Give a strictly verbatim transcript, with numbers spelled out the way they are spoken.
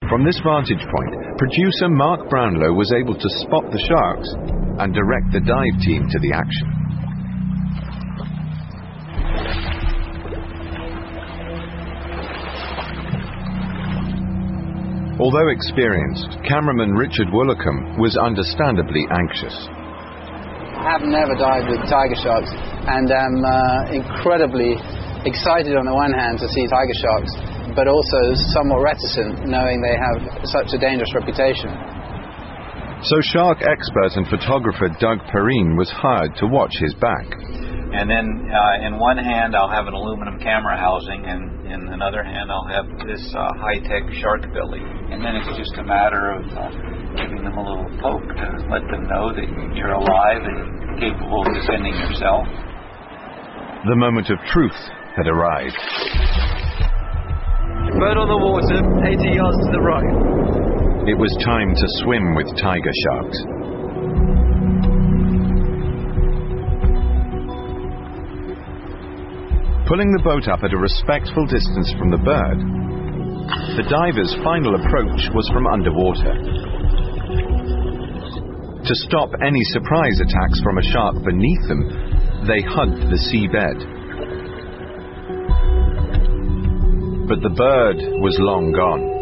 From this vantage point, producer Mark Brownlow was able to spot the sharks and direct the dive team to the action. Although experienced, cameraman Richard Woolacombe was understandably anxious. I have never dived with tiger sharks and am uh, incredibly excited on the one hand to see tiger sharks, but also somewhat reticent knowing they have such a dangerous reputation. So shark expert and photographer Doug Perrine was hired to watch his back. And then uh, in one hand I'll have an aluminum camera housing, and in another hand I'll have this uh, high-tech shark belly. And then it's just a matter of uh, giving them a little poke to let them know that you're alive and capable of defending yourself. The moment of truth had arrived. Bird on the water, eighty yards to the right. It was time to swim with tiger sharks. Pulling the boat up at a respectful distance from the bird, the divers' final approach was from underwater. To stop any surprise attacks from a shark beneath them, they hugged the seabed. But the bird was long gone.